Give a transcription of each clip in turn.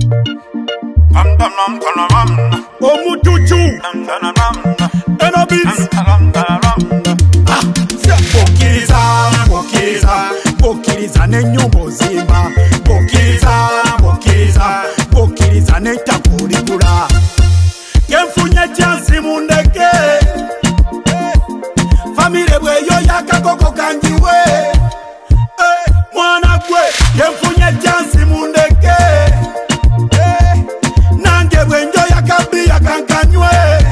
Omututu Eno beats Bokiriza n'ennyumba ozimba Bokiriza n'ettaka oligula Yenfunye chansi mundeke Famire bweyo yakakoko kanjiwe Mwana gwe yenfunye chansi mundeke Nange bwenjo yakabi yakankanywe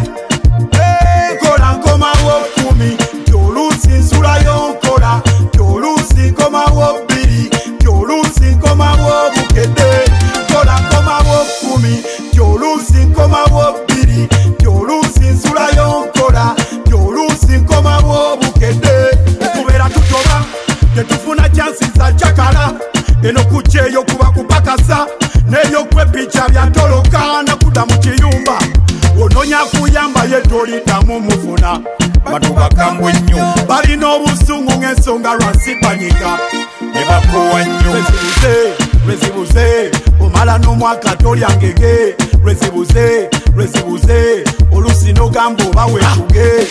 Nkola nkomawo 10 Kyolusi nsulayo nkola Kyolusi nkomawo 2 Kyolusi nkomawo bukedde Nkola nkomawo 10 Kyolusi nkomawo 2 Kyolusi nsulayo nkola Kyolusi nkomawo bukedde Tubeera tutoba tetufuna chansi za chakala Eno kucheyo kuba kupakasa Neyo kwe picha byatoloka nakuda mu kiyumba Ononya kuyamba yetolitamu mufuna Batubakambwe nnyo balina obusungu ng'ensonga lwasipanyika ne bakowa nnyo Lwezibuze omala n'omwaka tolyangege Lwezibuze olusi n'ogamba oba weetuge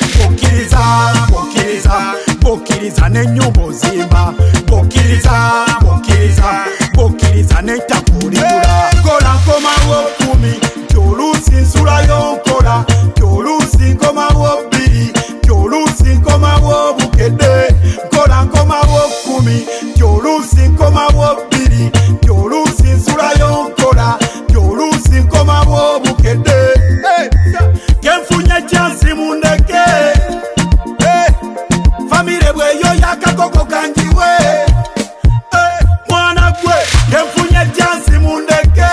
Bokiriza n'ennyumba ozimba Bokiriza n'ettaka oligula Nkola nkomawo 10 Kyolusi nsulayo nkola Kyolusi nkomawo 2 Kyolusi nkomawo bukedde Nkola nkomawo 10 Kyolusi nkomawo 2 Kyolusi nsulayo nkola Kyolusi nkomawo bukedde Yenfunye chansi mundeke Famire bweyo yakakoko kanjiwe Mwana gwe yenfunye chansi mundeke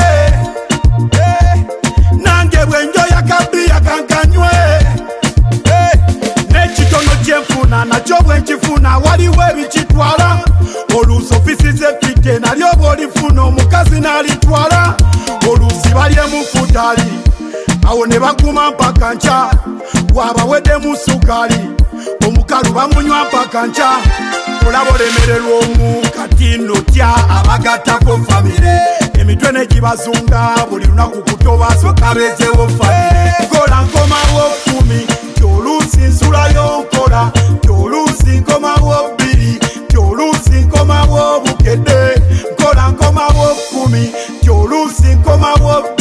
Nange bwenjo yakabi yakankanywe N'ekitono kyenfuna nakyo bwenkifuna waliwo ebikitwala Oluusi ofisi z'effite nalyo bw'olifuna omukazi n'alitwala Oluusi balyemu futali awo ne baguma mpaka nkya Wabaweddemu sukali omukalu bamunywa mpaka nkya Olaba olemererwa omu kati notya abagattako famire Emitwe ne gibazunga buli lunaku kutoba soka beezewo famire Nkola nkomawo 10 Kyolusi nsulayo nkola Kyolusi nkomawo 2 Kyolusi nkomawo bukedde Nkola nkomawo 10 Kyolusi nkomawo